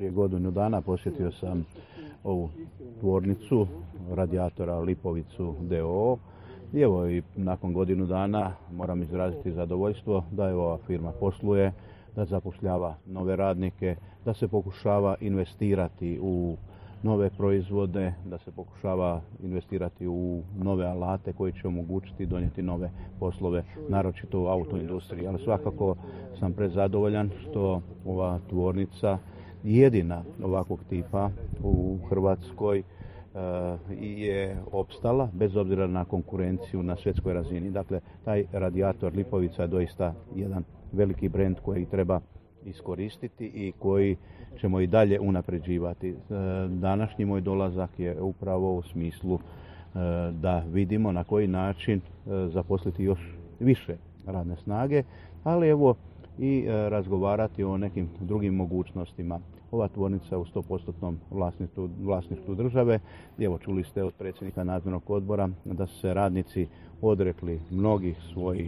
prije godinu dana posjetio sam ovu tvornicu radijatora Lipovicu d.o.o. I evo i nakon godinu dana moram izraziti zadovoljstvo da je ova firma posluje, da zapošljava nove radnike, da se pokušava investirati u nove proizvode, da se pokušava investirati u nove alate koji će omogućiti donijeti nove poslove, naročito u autoindustriji. Ali svakako sam prezadovoljan što ova tvornica jedina ovakvog tipa u Hrvatskoj je opstala bez obzira na konkurenciju na svjetskoj razini. Dakle, taj radijator Lipovica je doista jedan veliki brend koji treba iskoristiti i koji ćemo i dalje unapređivati. Današnji moj dolazak je upravo u smislu da vidimo na koji način zaposliti još više radne snage, ali evo i razgovarati o nekim drugim mogućnostima. Ova tvornica u 100% vlasništvu države. Evo, čuli ste od predsjednika nadzornog odbora da su se radnici odrekli mnogih svojih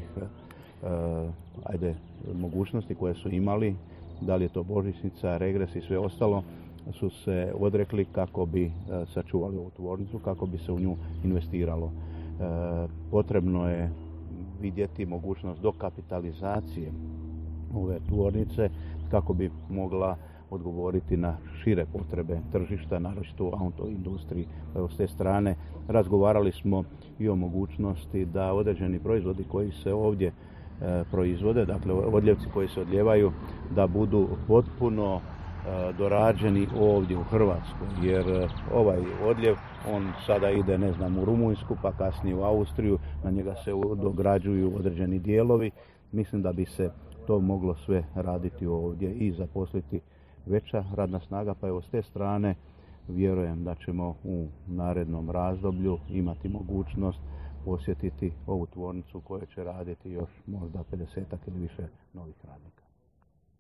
mogućnosti koje su imali, da li je to božićnica, regres i sve ostalo, su se odrekli kako bi sačuvali ovu tvornicu, kako bi se u nju investiralo. Potrebno je vidjeti mogućnost dokapitalizacije ove tvornice kako bi mogla odgovoriti na šire potrebe tržišta, naročito u autoindustriji. S te strane razgovarali smo i o mogućnosti da određeni proizvodi koji se ovdje proizvode, dakle odljevci koji se odljevaju, da budu potpuno dorađeni ovdje u Hrvatskoj, jer ovaj odljev, on sada ide, u Rumunjsku, pa kasnije u Austriju, na njega se dograđuju određeni dijelovi. Mislim da bi se to moglo sve raditi ovdje i zaposliti veća radna snaga, pa evo s te strane vjerujem da ćemo u narednom razdoblju imati mogućnost posjetiti ovu tvornicu koja će raditi još možda 50 ili više novih radnika.